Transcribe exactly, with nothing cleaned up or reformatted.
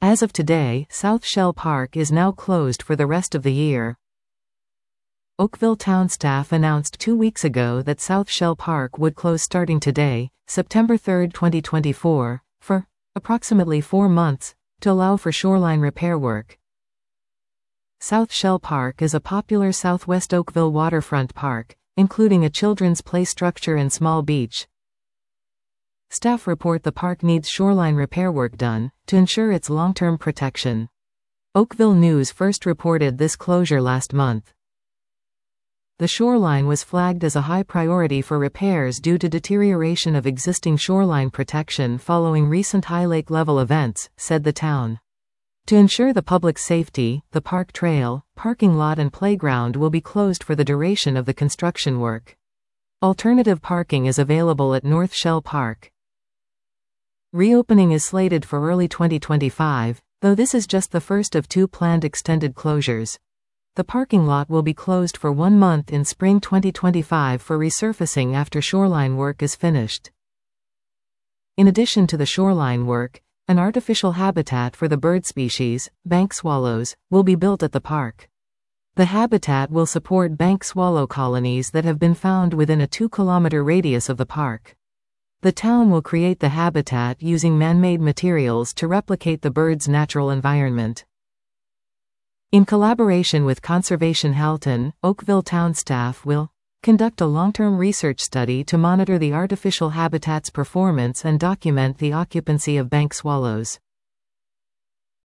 As of today, South Shell Park is now closed for the rest of the year. Oakville town staff announced two weeks ago that South Shell Park would close starting today, September third, twenty twenty-four, for approximately four months, to allow for shoreline repair work. South Shell Park is a popular Southwest Oakville waterfront park, including a children's play structure and small beach. Staff report the park needs shoreline repair work done to ensure its long-term protection. Oakville News first reported this closure last month. The shoreline was flagged as a high priority for repairs due to deterioration of existing shoreline protection following recent high lake level events, said the town. To ensure the public's safety, the park trail, parking lot and playground will be closed for the duration of the construction work. Alternative parking is available at North Shell Park. Reopening is slated for early twenty twenty-five, though this is just the first of two planned extended closures. The parking lot will be closed for one month in spring twenty twenty-five for resurfacing after shoreline work is finished. In addition to the shoreline work, an artificial habitat for the bird species, bank swallows, will be built at the park. The habitat will support bank swallow colonies that have been found within a two-kilometer radius of the park. The town will create the habitat using man-made materials to replicate the bird's natural environment. In collaboration with Conservation Halton, Oakville town staff will conduct a long-term research study to monitor the artificial habitat's performance and document the occupancy of bank swallows.